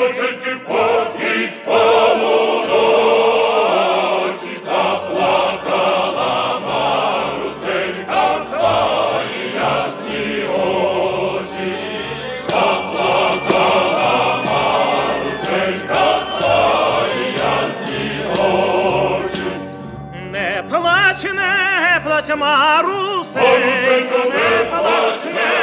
Онученьки, покіть полуночі, заплакала Марусенька в свої ясні очі. Заплакала Марусенька в свої ясні очі. Не плач, Марусенько, не плач, не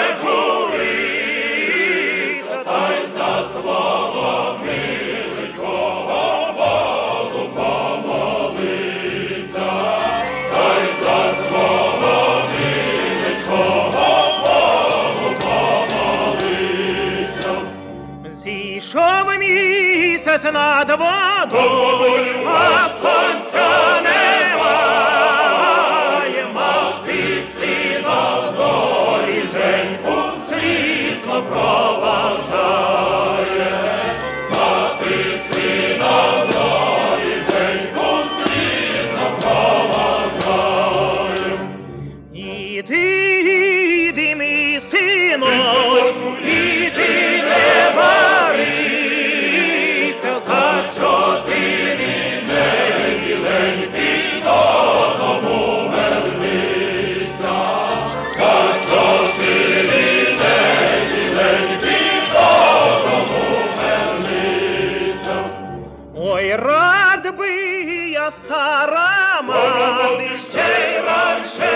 журися, та й за свого миленького Богу помолися, та й за свого миленького Богу помолися. Зійшов місяць над водою, а сонця немає, мати сина вдолі Женьку слізно проважає. Мати сина вдолі Женьку слізно проважає. Іди, мій синочку, іди, не барися, за 4 Миленький, додому вернися, за 4 миленький, додому вернися. Ой, рад би я, стара мати, ще й раніше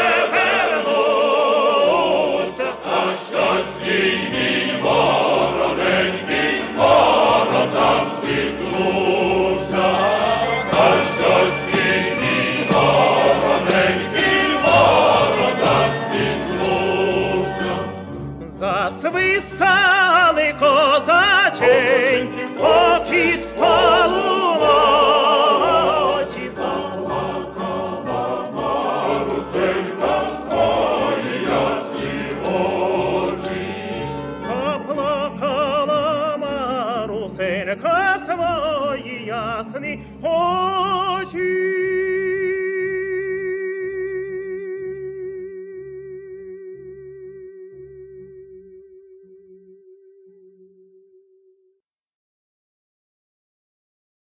вернуться, А щось мій бороненький, воротам спіткнувся, а щось мій бороненький, воротам спіткнувся. засвистали козаченьки, покіт в полуночі. Марусенька в свої ясні очі. Заплакала Марусенька свої ясні очі.